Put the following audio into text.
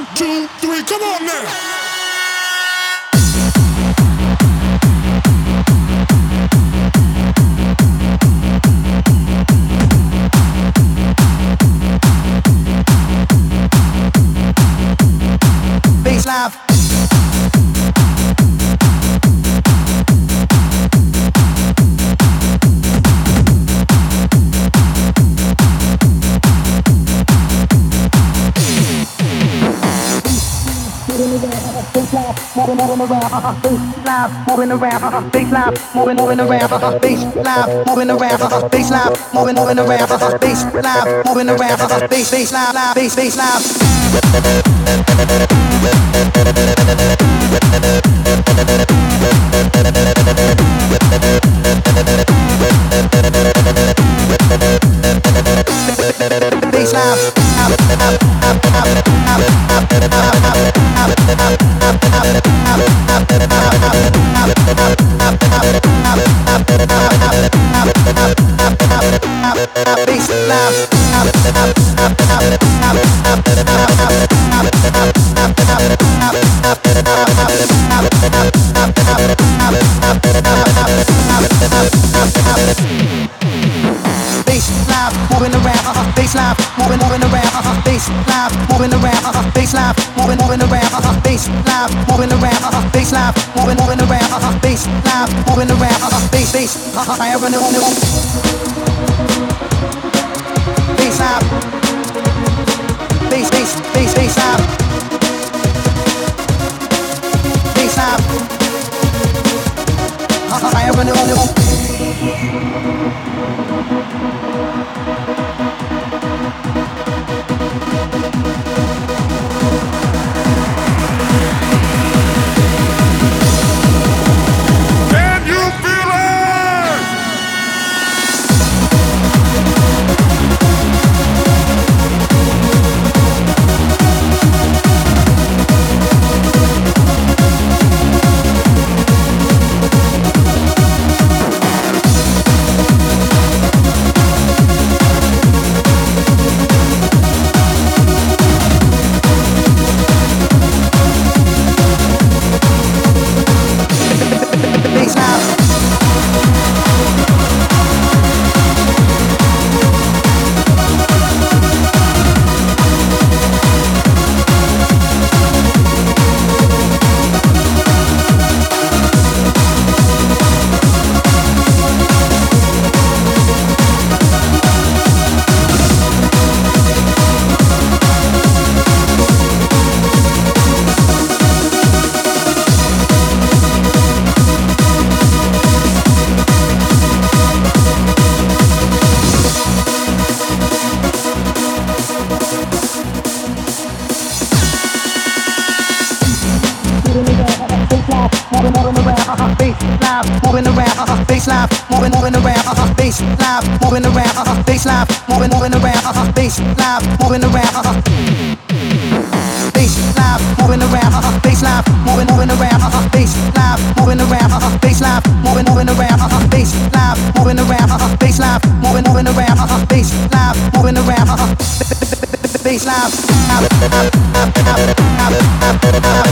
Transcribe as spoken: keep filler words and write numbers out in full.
two, three, come on now. Bass live. Moving, moving around, uh, bass live, moving around, uh, bass live, moving, moving around, uh, bass live, moving around, uh, bass live, moving, moving around, uh, bass live, moving around, uh, bass, bass live, live, bass, bass live. Bass live. Bass live. Bass live, moving around, uh, bass live, moving, moving around, uh, bass live, moving around, uh, bass live, moving, moving around, uh, bass live, moving around, uh, bass live, moving, moving around, uh, bass live, moving around, uh, bass, bass, uh, I ever knew, knew. Bass live, bass, bass, bass, bass live, bass live, uh, I ever knew, knew. Moving around, uh, bass live, moving, moving around, uh, bass live, moving around, uh, bass live, moving, moving around, uh, bass live, moving around, uh, bass live, moving around, uh, bass live, moving, moving around, uh, bass live, moving around, uh, bass live, moving, moving around, uh, bass live, moving around, uh, bass live, moving, moving around, uh, bass live, moving around, uh, bass live.